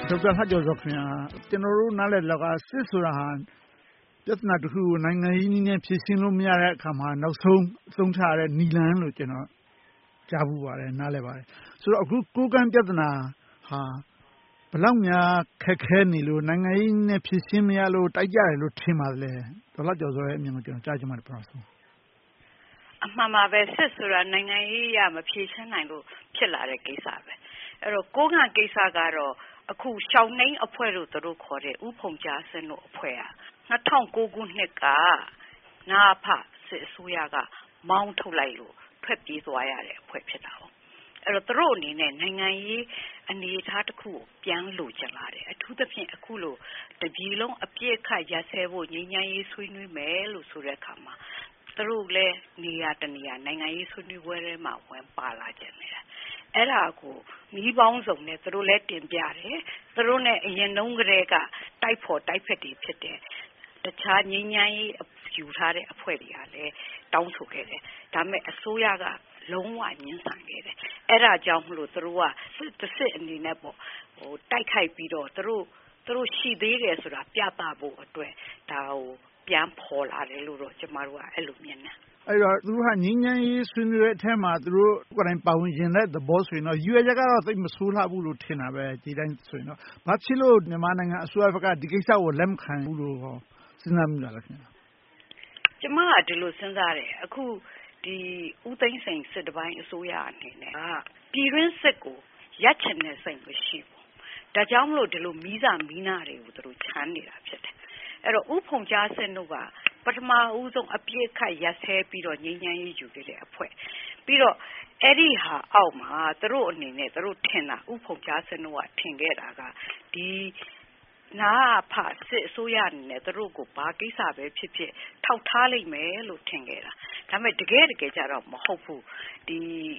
ဒေါက်တာလှကျော်ဇောခင်များကျွန်တော်တို့နားလည်လောက်ကစစ်ဆိုတာဟာပြဿနာတစ်ခုကိုနိုင်ငံရေးနည်းနဲ့ဖြေရှင်းလို့မရတဲ့အခါမှာနောက်ဆုံးအသုံးချရတဲ့နည်းလမ်းလို့ကျွန်တော်ကြားဘူးပါတယ်နားလည်ပါတယ်ဆိုတော့အခုကိုးကန့်ပြဿနာဟာဘယ်လောက်များခက်ခဲနေလို့နိုင်ငံရေးနဲ့ဖြေရှင်းမရလို့တိုက်ကြတယ်လို့ထင်ပါတယ်ဒေါက်တာကျော်ဇောရဲ့အမြင်ကိုကျွန်တော်ကြားချင်ပါတယ်ပထမဆုံးအမှန်ပါပဲစစ်ဆိုတာနိုင်ငံရေးရမဖြေရှင်းနိုင်လို့ဖြစ်လာတဲ့ကိစ္စပဲအဲ့တော့ကိုးကန့်ကိစ္စကတော့အခုရှောင်းနှိမ့်အဖွဲ့လို့သူတို့ခေါ်တဲ့ဥဖုံကြားစင်းတို့အဖွဲ့ဟာ2009ခုနှစ်ကနာဖစစ်အစိုးရကမောင်းထုတ်လိုက်လို့ထွက်ပြေးသွားရတဲ့အဖွဲ့ဖြစ်တာပေါ့အဲ့တော့သူတို့အနေနဲ့နိုင်ငံရေးအနေအထားတစ်ခုကိုပြန်လို့ကျလာတယ်အထူးသဖြင့်အခုလိုတပြည်လုံးအပြည့်အခတ်ရပ်ဆဲဖို့ငြိမ်းချမ်းရေးဆွေးနွေးမယ်လို့ဆိုတဲ့အခါမှာသူတို့လည်းနေရာတနေရာနိုင်ငံရေးဆွေးနွေးပွဲတွေမှာဝင်ပါလာကြတယ်အဲ့ဒါကိုမိပေါင်းစုံနဲ့သူတို့လည်းတင်ပြတယ်သူတို့နဲ့အရင်နှုန်းကလေးကတိုက်ဖို့တိုက်ဖက်တွေဖြစ်တယ်တခြားငြိမ်းချမ်းရေးယူထားတဲ့အဖွဲ့တွေကလည်းတောင်းဆိုခဲ့တယ်ဒါပေမဲ့အစိုးရကလုံးဝညှင်းဆန်ခဲ့တယ်အဲ့ဒါကြောင့်မလို့သူတို့ကစစ်အနေနဲ့ပေါ့တိုက်ခိုက်ပြီးတော့သူတို့ရှိသေးတယ်ဆိုတာပြသဖို့အတွက်ဒါကိုပြန်ဖော်လာတယ်လို့တော့ကျမတို့ကအဲ့လိုမြင်တယ်အဲ့တော့သူတို့ကငြိမ်းချမ်းရေးဆွေးနွေးတဲ့အထက်မှာသူတို့ကိုယ်တိုင်ပါဝင်ရင်တဲ့သဘောဆိုရင်တော့ရွေးချက်ကတော့သိမဆိုးလှဘူးလို့ထင်တာပဲဒီတိုင်းဆိုရင်တော့ဘာဖြစ်လို့မြန်မာနိုင်ငံအစိုးရဘက်ကဒီကိစ္စကိုလက်မခံဘူးလို့စဉ်းစားမိလားခင်ဗျာကျမကဒီလိုစဉ်းစားတယ်အခုဒီဦးသိန်းစိန်စစ်တပိုင်းအစိုးရအနေနဲ့ပြည်တွင်းစစ်ကိုရပ်ချင်တဲ့စိတ်မရှိဘူးဒါကြောင့်မလို့ဒီလိုမီးစာမီးနာတွေကိုသူတို့ခြမ်းနေတာဖြစ်တယ်အဲ့တော့ဥဖုံကြားစင်တို့ကပထမဦးဆုံးအပြည့်အခတ်ရပ်ဆဲပြီးတော့ငြိမ်းချမ်းရေးယူခဲ့တဲ့အဖွဲ့ပြီးတော့အဲ့ဒီဟာအောက်မှာသူတို့အနေနဲ့သူတို့ထင်တာဥဖုံကြားစင်တို့ကထင်ခဲ့တာကဒီနာဖစစ်အစိုးရအနေနဲ့သူတို့ကိုဘာကိစ္စပဲဖြစ်ဖြစ်ထောက်ထားလိုက်မယ်လို့ထင်ခဲ့တာဒါပေမဲ့တကယ်ကြတော့မဟုတ်ဘူးဒီ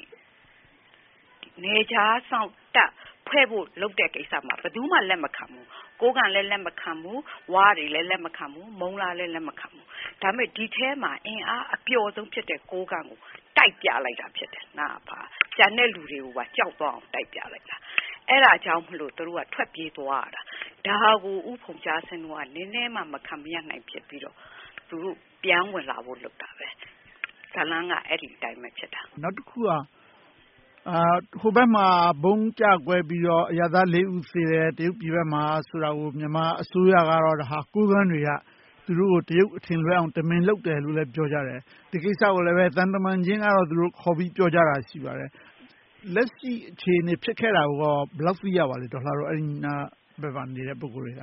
နေချားဆောင်တက်ဖွဲ့ဖို့လုပ်တဲ့ကိစ္စမှာဘယ်သူမှလက်မခံဘူးကိုးကံလည်းလက်မခံဘူးဝါးတွေလည်းလက်မခံဘူးမုံလာလည်းလက်မခံဘူးဒါပေမဲ့ဒီထဲမှာအင်အားအပျော်ဆုံးဖြစ်တဲ့ကိုးကံကိုတိုက်ပြလိုက်တာဖြစ်တယ်နာဖကျန်တဲ့လူတွေကိုပါကြောက်သွားအောင်တိုက်ပြလိုက်တာအဲ့ဒါကြောင့်မလို့သူတို့ကထွက်ပြေးသွားတာဒါကိုဥဖုံကြားစင်ကနည်းနည်းမှမခံမရနိုင်ဖြစ်ပြီးတော့သူတို့ပြန်ဝင်လာဖို့လုပ်တာပဲဇလန်းကအဲ့ဒီအတိုင်းပဲဖြစ်တာနောက်တစ်ခုကဟိုဘက်မှာဘုံကြကွဲပြီးတော့အရသာ၄ဦးသေတယ်တရုတ်ပြည်ဘက်မှာဆိုတာကိုမြန်မာအစိုးရကတော့ဒါဟာကိုးကန်းတွေကသူတို့ကိုတရုတ်အထင်လွဲအောင်တမင်လုပ်တယ်လို့လည်းပြောကြတယ်ဒီကိစ္စကိုလည်းပဲတန်တမန်ချင်းကတော့သူတို့ခေါ်ပြီးပြောကြတာရှိပါတယ်လက်ရှိအခြေအနေဖြစ်ခဲ့တာကိုဘယ်လောက်သိရပါလဲဒေါက်တာတို့အဲ့ဒီနာဘက်မှာနေတဲ့ပုဂ္ဂိုလ်တွေက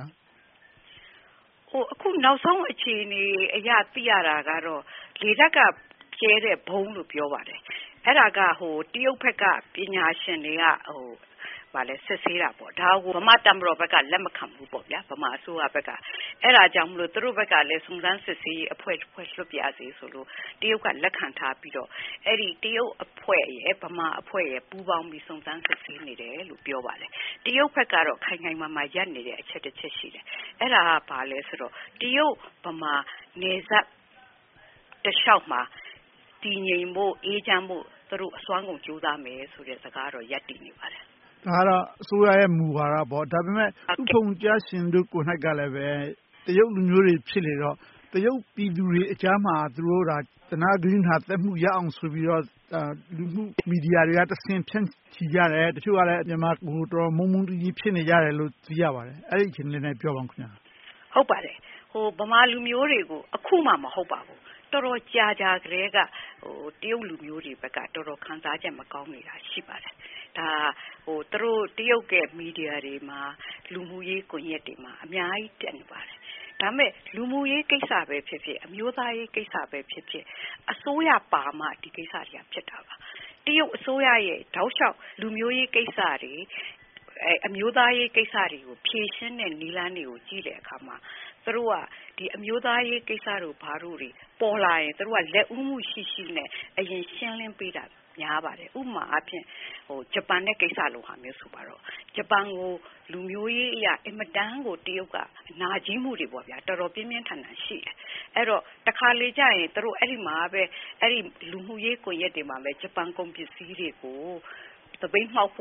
အခုနောက်ဆုံးအခြေအနေအရသိရတာကတော့လေတပ်ကကျဲတဲ့ဘုံလို့ပြောပါတယ်အဲ့ဒါကတရုတ်ဘက်ကပညာရှင်တွေကစစ်ဆေးတာပေါ့ဒါကိုဗမာတမတော်ဘက်ကလက်မခံဘူးပေါ့ဗျာဗမာအစိုးရဘက်ကအဲ့ဒါကြောင့်မလို့သူတို့ဘက်ကလည်းစုံစမ်းစစ်ဆေးအဖွဲ့လွတ်ပြစေဆိုလို့တရုတ်ကလက်ခံထားပြီးတော့အဲ့ဒီတရုတ်အဖွဲ့ရဲ့ဗမာအဖွဲ့ရဲ့ပူးပေါင်းပြီးစုံစမ်းစစ်ဆေးနေတယ်လို့ပြောပါတယ်တရုတ်ဘက်ကတော့ခိုင်ခိုင်မာမာရပ်နေတဲ့အချက်တစ်ချက်ရှိတယ်အဲ့ဒါကဘာလဲဆိုတော့တရုတ်ဗမာနေဆက်တလျှောက်မှာတည်ငြိမ်ဖို့အေးချမ်းဖို့သူတို့အစွမ်းကုန်ကြိုးစားမယ်ဆိုတဲ့စကားတော့ရပ်တည်နေပါတယ်ဒါကတော့အစိုးရရဲ့မူဝါဒပေါ့ဒါပေမဲ့ဥဖုံကြားရှင်တို့ကိုယ်၌ကလည်းပဲတရုတ်လူမျိုးတွေဖြစ်လေတော့တရုတ်ပြည်သူတွေအကြားမှာသူတို့တနာဂရင်းဟာတက်မှုရအောင်ဆိုပြီးတော့လူမှုမီဒီယာတွေကတဆင့်ဖြန့်ချီကြတယ်တချို့ကလည်းမြန်မာကိုတော်မုံမုံတီးဖြစ်နေကြတယ်လို့သိရပါတယ်အဲ့ဒီအချိန်လေးနဲ့ပြောပါဦးခင်ဗျာဟုတ်ပါတယ်ဗမာလူမျိုးတွေကိုအခုမှမဟုတ်ပါဘူးတော်တော်ကြာကလေးကတရုတ်လူမျိုးတွေဘက်ကတော်တော်ခံစားချက်မကောင်းနေတာရှိပါတယ်ဒါသူတို့တရုတ်ရဲ့မီဒီယာတွေမှာလူမှုရေးကွန်ရက်တွေမှာအများကြီးတက်နေပါတယ်ဒါပေမဲ့လူမှုရေးကိစ္စပဲဖြစ်ဖြစ်အမျိုးသားရေးကိစ္စပဲဖြစ်ဖြစ်အစိုးရပါမှဒီကိစ္စတွေကဖြစ်တာပါတရုတ်အစိုးရရဲ့တောက်လျှောက်လူမျိုးရေးကိစ္စတွေအမျိုးသားရေးကိစ္စတွေကိုဖြေရှင်းတဲ့နည်းလမ်းတွေကိုကြည့်တဲ့အခါမှာသူတို့ကဒီအမျိုးသားရေးကိစ္စတို့ဘာတို့တွေပေါ်လာရင်သူတို့ကလက်ဦးမှုရှိနဲ့အရင်ရှင်းလင်းပေးတာများပါတယ်ဥပမာအဖြစ်ဂျပန်နဲ့ကိစ္စလိုဟာမျိုးဆိုပါတော့ဂျပန်ကိုလူမျိုးရေးအရာအင်မတန်ကိုတရုတ်ကအနာကြီးမှုတွေပေါ့ဗျာတော်တော်ပြင်းပြင်းထန်ထန်ရှိတယ်အဲ့တော့တခါလေကြာရင်သူတို့အဲ့ဒီမှာပဲအဲ့ဒီလူမှုရေးကွန်ရက်တွေမှာပဲဂျပန်ကုန်ပစ္စည်းတွေကိုသပိတ်မှောက်ဖို့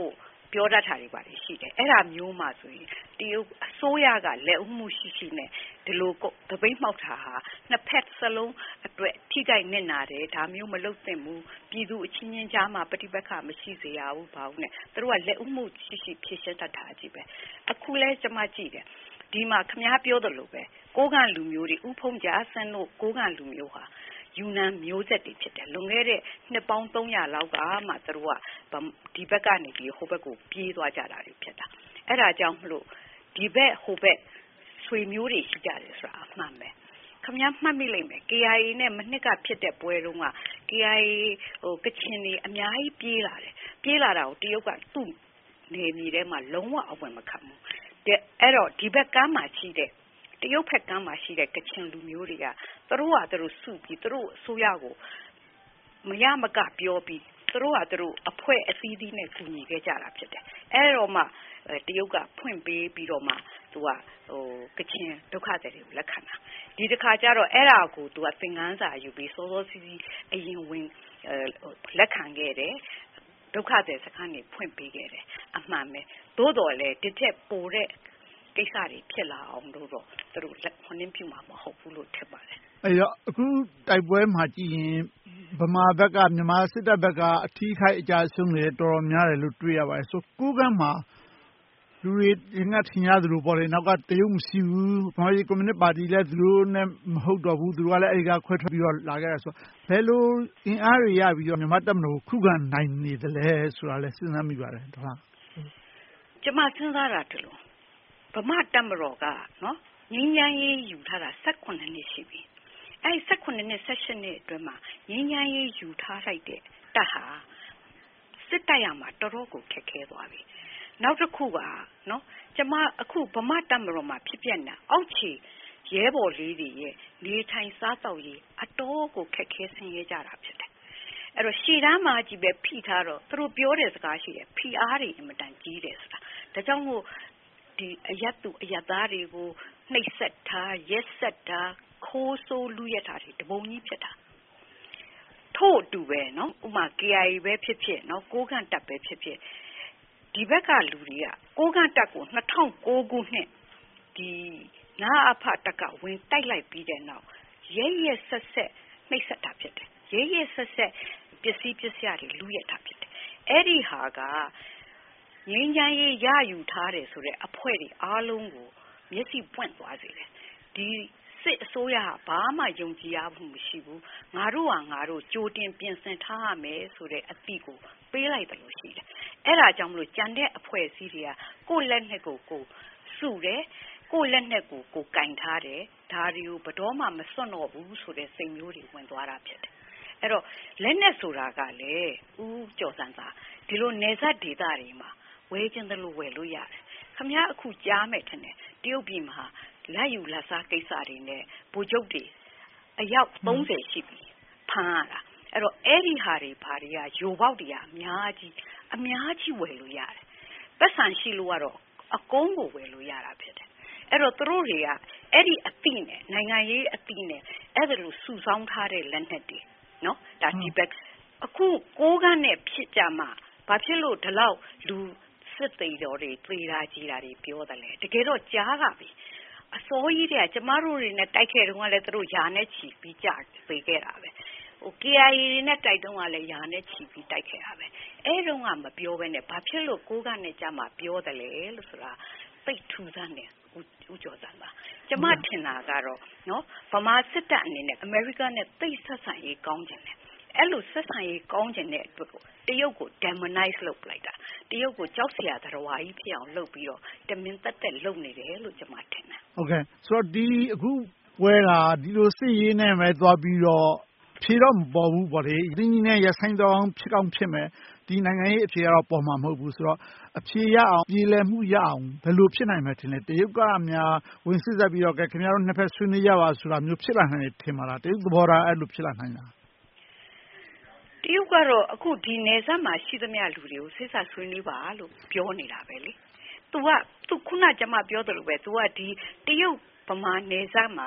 ပြောတတ်တာတွေပါရှိတယ်အဲ့ဒါမျိုးမှဆိုရင်တရုတ်အစိုးရကလက်ဦးမှုရှိနဲ့ဒီလိုတပိတ်မှောက်တာဟာနှစ်ဖက်စလုံးအတွက်ထိခိုက်နစ်နာတယ်ဒါမျိုးမလုပ်သင့်ဘူးပြည်သူအချင်းချင်းကြားမှာပဋိပက္ခမရှိစေရဘူးဘာလို့လဲသူတို့ကလက်ဦးမှုရှိဖြည့်ရှင်းတတ်တာကြီးပဲအခုလဲကျွန်မကြည့်တယ်ဒီမှာခမားပြောတယ်လို့ပဲကိုးကန့်လူမျိုးတွေဥဖုံကြားဆန်းတို့ကိုးကန့်လူမျိုးဟာယူနန်မျိုးဆက်တွေဖြစ်တယ်လွန်ခဲ့တဲ့နှစ်ပေါင်း300လောက်ကမှသူတို့ကဒီဘက်ကနေပြီးဟိုဘက်ကိုပြေးသွားကြတာတွေဖြစ်တာအဲ့ဒါကြောင့်မလို့ဒီဘက်ဟိုဘက်ဆွေမျိုးတွေရှိကြတယ်ဆိုတာအမှန်ပဲခမည်းမှတ်မိလိမ့်မယ် KIA နဲ့မနှစ်ကဖြစ်တဲ့ပွဲတုန်းက KIA ကချင်တွေအများကြီးပြေးလာတာကိုတရုတ်ကသူ့နေမြေထဲမှာလုံးဝအဝင်မခံဘူးအဲ့တော့ဒီဘက်ကမ်းမှာရှိတဲ့တရုတ်ဘက်ကမ်းမှာရှိတဲ့ကချင်လူမျိုးတွေကသူတို့စုပြီးသူတို့အစိုးရကိုမရမကပြောပြီးသူတို့အဖွဲ့အစည်းနဲ့ကူညီခဲ့ကြတာဖြစ်တယ်အဲ့တော့မှတရုတ်ကဖွင့်ပေးပြီးတော့မှသူကကချင်ဒုက္ခသည်တွေကိုလက်ခံတာဒီတစ်ခါကျတော့အဲ့ဒါကိုသူကသင်ခန်းစာယူပြီးစောစောစီးစီးအရင်ဝင်လက်ခံခဲ့တယ်ဒုက္ခသည်စခန်းတွေဖွင့်ပေးခဲ့တယ်အမှန်ပဲသို့တော်လည်းတစ်ချက်ပိုတဲ့ကိစ္စတွေဖြစ်လာအောင်လို့တော့သူတို့ဟိုနင်းပြမှာမဟုတ်ဘူးလို့ထင်ပါတယ်အဲ့တော့အခုတိုက်ပွဲမှာကြည့်ရင်ဗမာဘက်ကမြန်မာစစ်တပ်ဘက်ကအထီးခိုက်အကြဆုံးတွေတော်တော်များတယ်လို့တွေ့ရပါတယ်ဆိုကိုးကန့်မှာလူတွေငတ်ထင်ရသလိုပေါ့လေနောက်ကတရုတ်မရှိဘူးဗမာပြည်ကွန်မြူနစ်ပါတီလည်းသူတို့နဲ့မဟုတ်တော့ဘူးသူတို့ကလည်းအဲဒီကခွဲထွက်ပြီးတော့လာခဲ့တာဆိုဘယ်လိုအင်အားတွေရပြီးတော့မြန်မာတပ်မတော်ကိုခုခံနိုင်နေသလဲဆိုတာလည်းစဉ်းစားမိပါတယ်ဟုတ်ကျွန်မစဉ်းစားတာတလို့ဗမာတပ်မတော်ကနော်ငင်းငန်းရေးယူထားတာ18နှစ်ရှိပြီအဲဒီ18နှစ်18နှစ်အတွင်းမှာငင်းငန်းရေးယူထားလိုက်တဲ့တပ်ဟာစစ်တပ်ရမှာတော်တော်ကိုခက်ခဲသွားပြီနောက်တစ်ခုကနော်ကျမအခုဗမာတပ်မတော်မှာဖြစ်ပြနေတာအောက်ခြေရဲဘော်လေးတွေရဲ့နေထိုင်စားသောက်ရေးအတော်ကိုခက်ခဲဆင်းရဲကြတာဖြစ်တယ်အဲ့တော့ရှေ့တန်းမှာကြီးပဲဖိထားတော့သူတို့ပြောတဲ့စကားရှိတယ်ဖိအားတွေအင်မတန်ကြီးတယ်ဆိုတာဒါကြောင့်မို့ဒီအယတ်သားတွေကိုနှိပ်စက်ထားရက်စက်တာခိုးဆိုးလူရက်တာတွေတပုံကြီးဖြစ်တာထို့အတူပဲနော်ဥမာ KIA ပဲဖြစ်ဖြစ်နော်ကိုးကန့်တပ်ပဲဖြစ်ဖြစ်ဒီဘက်ကလူတွေကကိုးကန့်တပ်ကို2009ခုနှစ်ဒီနာအဖတက်ကဝင်တိုက်လိုက်ပြီးတဲ့နောက်ရဲဆက်နှိပ်စက်တာဖြစ်တယ်ရဲဆက်ပစ္စည်းတွေလူရက်တာဖြစ်တယ်အဲ့ဒီဟာကငင်းချမ်းရေးရယူထားတယ်ဆိုတဲ့အဖွဲ့တွေအားလုံးကိုမျက်စိပွင့်သွားစေတယ်ဒီစစ်အစိုးရဟာဘာမှယုံကြည်ရမှုမရှိဘူးငါတို့ကြိုတင်ပြင်ဆင်ထားရမယ်ဆိုတဲ့အသည့်ကိုပေးလိုက်တယ်လို့ရှိတယ်အဲ့ဒါကြောင့်မလို့ကြံတဲ့အဖွဲ့အစည်းတွေကကိုယ့်လက်နဲ့ကိုစုတယ်ကိုယ့်လက်နဲ့ကိုကင်ထားတယ်ဒါတွေကိုဘယ်တော့မှမစွန့်တော့ဘူးဆိုတဲ့စိတ်မျိုးတွေဝင်သွားတာဖြစ်တယ်အဲ့တော့လက်နဲ့ဆိုတာကလေဦးကျော်စံသာဒီလိုနေဆက်ဒေသတွေမှာဝဲခြင်းတလို့ဝယ်လို့ရတယ်ခမည်းအခုကြားမယ်ထင်တယ်တရုတ်ပြည်မှာလက်ယူလက်စားကိစ္စတွေနဲ့ဗိုလ်ချုပ်တွေအယောက်30ရှိပြီဖမ်းရတာအဲ့တော့အဲ့ဒီဟာတွေဘာတွေကယိုပေါက်တွေကအများကြီးဝယ်လို့ရတယ်ပတ်စံရှိလို့ကတော့အကုန်းကိုဝယ်လို့ရတာဖြစ်တယ်အဲ့တော့သူတို့တွေကအဲ့ဒီအသည့်နဲ့နိုင်ငံရေးအသည့်နဲ့အဲ့ဒါလိုစုဆောင်းထားတဲ့လက်နက်တွေနော်ဒါဒီဘက်အခုကိုးကန့်နဲ့ဖြစ်ကြမှာဘာဖြစ်လို့ဒီလောက်လူစစ်သေးတော်တွေသေတာကြီးတာတွေပြောတယ်လေတကယ်တော့ကြားကပြီအစိုးရတွေကကျမတို့တွေနဲ့တိုက်ခဲ့တုန်းကလည်းသူတို့ယာနဲ့ချီပြီးကြပေးခဲ့တာပဲKIA တွေနဲ့တိုက်တုန်းကလည်းယာနဲ့ချီပြီးတိုက်ခဲ့တာပဲအဲ့တုန်းကမပြောဘဲနဲ့ဘာဖြစ်လို့ကိုးကန့်နဲ့ကြမှာပြောတယ်လေလို့ဆိုတာသိထူးဆန်းတယ်ဦးကျော်စံပါကျမထင်တာကတော့နော်ဗမာစစ်တပ်အနေနဲ့ America နဲ့သိဆက်ဆံရေးကောင်းကြတယ်အဲ့လိုဆက်ဆံရေးကောင်းတဲ့အတွက်ကိုတရုတ်ကို demonize လုပ်ပလိုက်တာတရုတ်ကိုကြောက်စရာသရဝါကြီးဖြစ်အောင်လုပ်ပြီးတော့တမင်တက်လုပ်နေတယ်လို့ကျွန်မထင်တယ်ဟုတ်ကဲ့ဆိုတော့ဒီအခုပွဲကဒီလိုစစ်ရေးနဲ့ပဲသွားပြီးတော့ဖြေတော့မပေါ်ဘူးပေါ့လေဒီနည်းနဲ့ရဆိုင်တော့ဖြစ်ကောင်းဖြစ်မယ်ဒီနိုင်ငံရေးအဖြေကတော့ပေါ်မှာမဟုတ်ဘူးဆိုတော့အဖြေရအောင်ပြည်လည်မှုရအောင်ဘယ်လိုဖြစ်နိုင်မလဲထင်လဲတရုတ်ကများဝင်စစ်ဆက်ပြီးတော့ခင်ဗျားတို့နှစ်ဖက်ဆွေးနွေးကြပါဆိုတာမျိုးဖြစ်လာနိုင်တယ်ထင်ပါလားတရုတ်သဘောထားအဲ့လိုဖြစ်လာနိုင်လားတရုတ်ကတော့အခုဒီနယ်စပ်မှာရှိသမျှလူတွေကိုစစ်ဆက်ဆွေးနွေးပါလို့ပြောနေတာပဲလေသူခုနကျမပြောသလိုပဲသူကဒီတရုတ်ဗမာနယ်စပ်မှာ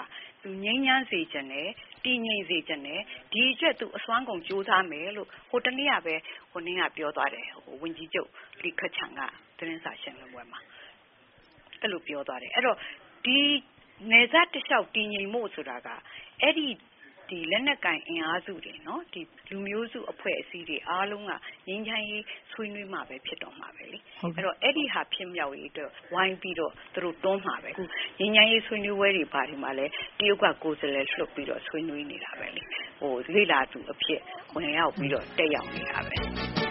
သူငြိမ်းချမ်းစေချင်တယ်တည်ငြိမ်စေချင်တယ်ဒီအတွက်သူအစွမ်းကုန်ကြိုးစားမယ်လို့ဟိုတနေ့ကပဲဟိုနေ့ကပြောသွားတယ်ဝန်ကြီးချုပ်လီခချန်ကသတင်းစာရှင်းလင်းပွဲမှာအဲ့လိုပြောသွားတယ်အဲ့တော့ဒီနေစားတလျှောက်တည်ငြိမ်မှုဆိုတာကအဲ့ဒီလက်နက်ကင်အင်အားစုတွေနော်ဒီလူမျိုးစုအဖွဲ့အစည်းတွေအားလုံးကငြိမ်းချမ်းရေးဆွေးနွေးမှာပဲဖြစ်တော့မှာပဲလေအဲ့တော့အဲ့ဒီဟာဖြစ်မြောက်ရေးအတွက်ဝိုင်းပြီးတော့သူတို့တွန်းမှာပဲအခုငြိမ်းချမ်းရေးဆွေးနွေးပွဲတွေပါတယ်မှာလဲတရုတ်ကကိုယ်စားလှယ်လွှတ်ပြီးတော့ဆွေးနွေးနေတာပဲလေလေ့လာသူအဖြစ်ဝင်ရောက်ပြီးတော့တက်ရောက်နေတာပဲ